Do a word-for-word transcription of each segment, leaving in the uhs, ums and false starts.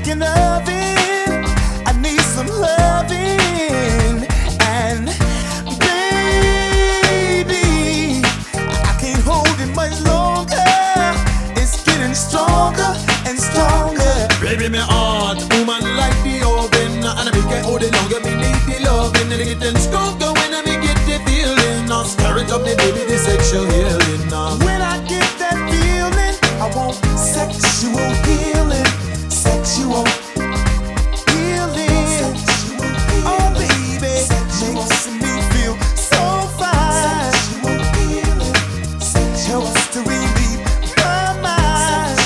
thinking of it. I need some loving, and baby, I can't hold it much longer. It's getting stronger and stronger. Baby, me heart, woman like the oven, and I make it hold it longer. Me need the loving, and it getting stronger when I me get the feeling. Now stir it up, me baby, the sexual healing. Now when I get that feeling, I want sexual healing, sexual healing. Oh baby, makes me feel so fine. Helps to relieve my mind.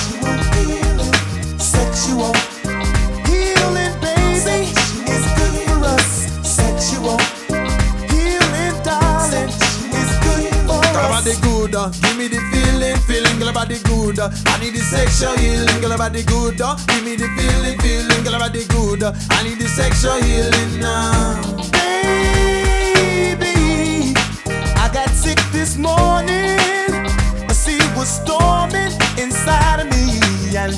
Sexual healing, baby, is good for us. Sexual healing, darling, is good for girl us. body good, uh, give me the feeling, feeling, girl body good. uh, I need the sexual healing, girl body good. uh, Give me the feeling, feeling, girl body good. uh, I need the sexual healing now. Baby, I got sick this morning. The sea was storming inside of me, and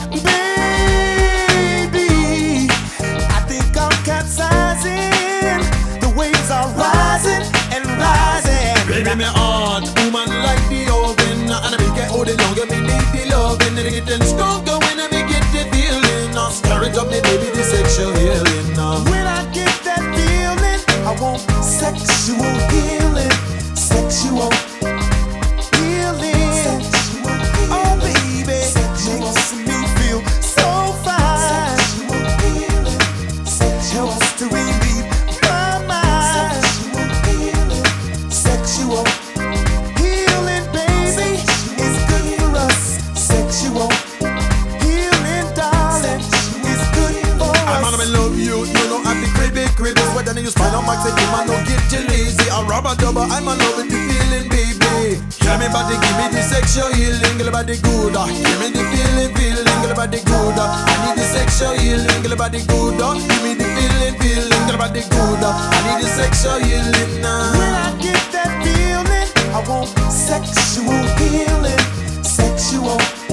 baby, I think I'm capsizing. The waves are rising and rising. Baby, me heart, woman like the oven, and I make it hold it longer. Me need the loving, and it getting stronger when I me get the feeling. Now stir it up, me baby, the sexual healing now. When I get that feeling, I want sexual healing, sexual healing. Oh baby, makes me feel so fine. Helps to relieve my mind. Sexual healing, baby, is good for us. Sexual healing, darling, is good for I'm us. gonna love you, you know I'm the cribby cribby. Sweat and you spine on my take, man, don't get you lazy. A rubber double, I'm a loving the feeling, baby. Give me body, give me the sexual healing, girl body good. uh, Give me the feeling, feeling, girl body good. uh, I need the sexual healing, girl body good. uh, Give me the feeling, feeling, girl body good. uh, I need the sexual healing now. When I get that feeling, I want sexual healing, sexual